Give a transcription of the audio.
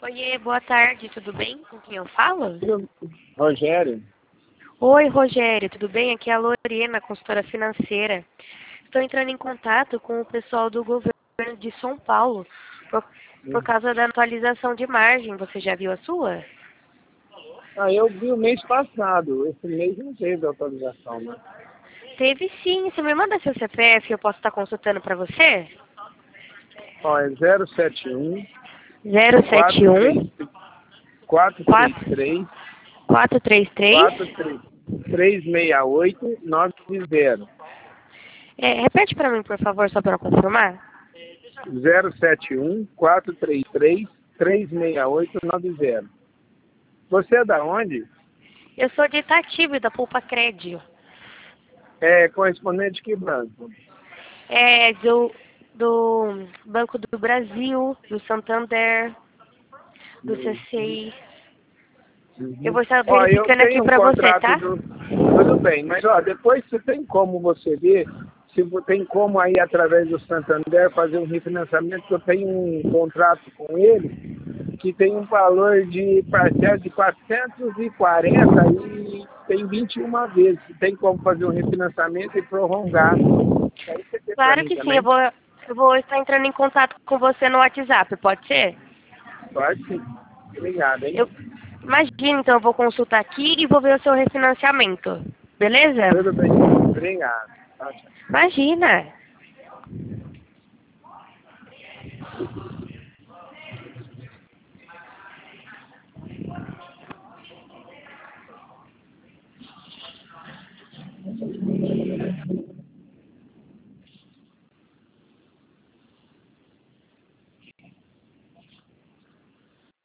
Oiê, boa tarde, tudo bem? Com quem eu falo? Rogério? Oi, Rogério, tudo bem? Aqui é a Lorena, consultora financeira. Estou entrando em contato com o pessoal do governo de São Paulo por causa da atualização de margem. Você já viu a sua? Eu vi o mês passado. Esse mês não teve autorização, né? Teve sim. Você me manda seu CPF, eu posso estar consultando para você? Ó, é 071 071 433 433. 368 90. Repete para mim, por favor, só para confirmar. 071 433 368 90. Você é da onde? Eu sou de Itatiba, da Poupa Crédito. É correspondente que banco? É do Banco do Brasil, do Santander, do C6. Eu vou estar Ó, eu verificando aqui tenho um para você, contrato tá? Tudo bem, mas ó, depois você tem como você ver, se tem como aí através do Santander fazer um refinanciamento, que eu tenho um contrato com ele que tem um valor de parcela de 440 e tem 21 vezes. Tem como fazer um refinanciamento e prolongar. Aí você quer para Claro mim que sim, também? eu vou estar entrando em contato com você no WhatsApp, pode ser? Pode sim. Obrigado, hein? Imagina, então eu vou consultar aqui e vou ver o seu refinanciamento. Beleza? Tudo bem. Obrigado. Tchau, tchau. Imagina.